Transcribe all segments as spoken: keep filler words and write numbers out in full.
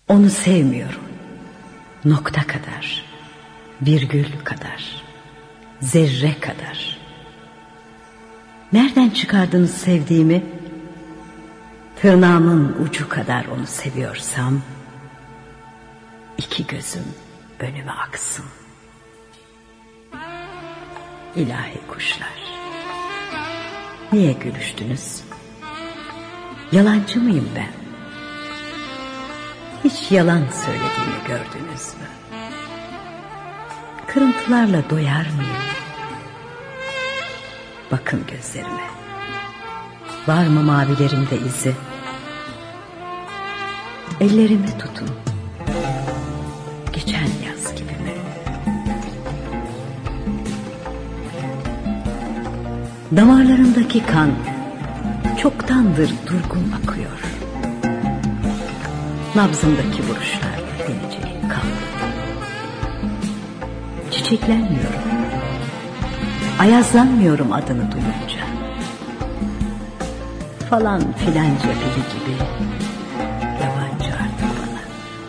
Onu sevmiyorum. Nokta kadar, virgül kadar, zerre kadar. Nereden çıkardınız sevdiğimi? Tırnağımın ucu kadar onu seviyorsam, iki gözüm önüme aksın. İlahi kuşlar, niye gülüştünüz? Yalancı mıyım ben? Hiç yalan söylediğimi gördünüz mü? Kırıntılarla doyar mıyım? Bakın gözlerime, var mı mavilerimde izi? Ellerimi tutun, geçen yaz gibi mi? Damarlarımdaki kan çoktandır durgun akıyor. Nabzımdaki vuruşlar denecek kan. Çiçeklenmiyorum, ayazlanmıyorum adını duyunca. Falan filanca biri gibi yabancı artık bana.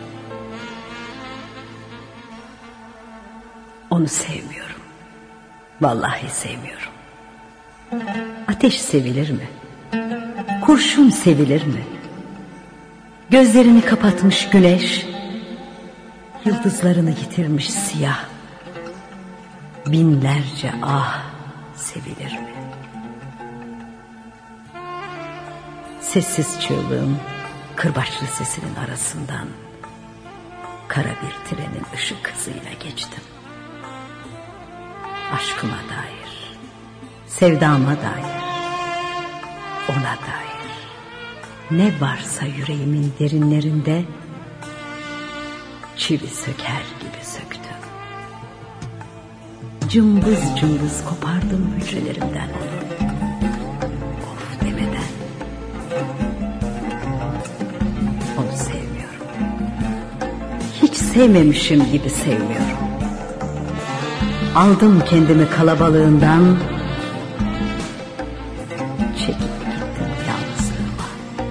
Onu sevmiyorum. Vallahi sevmiyorum. Ateş sevilir mi? Kurşun sevilir mi? Gözlerini kapatmış güneş, yıldızlarını yitirmiş siyah, binlerce ah sevilir mi? Sessiz çığlığım kırbaçlı sesinin arasından kara bir trenin ışık hızıyla geçtim. Aşkıma dair, sevdama dair, ona dair ne varsa yüreğimin derinlerinde çivi söker gibi söktüm. Cımbız cımbız kopardım hücrelerimden onu. Of demeden. Onu sevmiyorum. Hiç sevmemişim gibi sevmiyorum. Aldım kendimi kalabalığından, çekip gittim yalnızlığıma.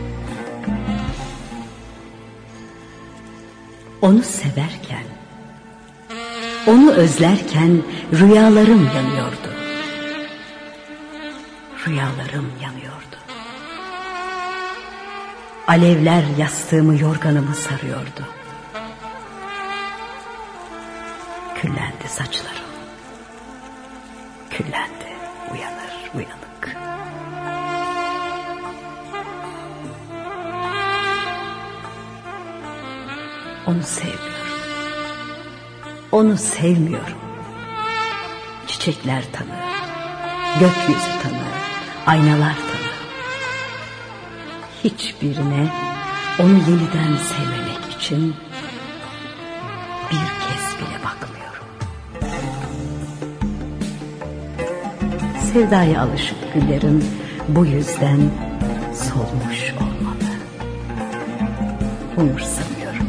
Onu severken, onu özlerken rüyalarım yanıyordu. Rüyalarım yanıyordu. Alevler yastığımı, yorganımı sarıyordu. Küllendi saçlarım. Küllendi uyanır uyanık. Onu sevmiyorum. Onu sevmiyorum. Çiçekler tanır, gökyüzü tanır, aynalar tanır. Hiçbirine onu yeniden sevmemek için bir kez bile bakmıyorum. Sevdaya alışık güllerim bu yüzden solmuş olmalı. Umursamıyorum.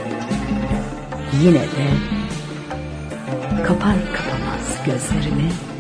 Yine de kapar kapamaz gözlerimi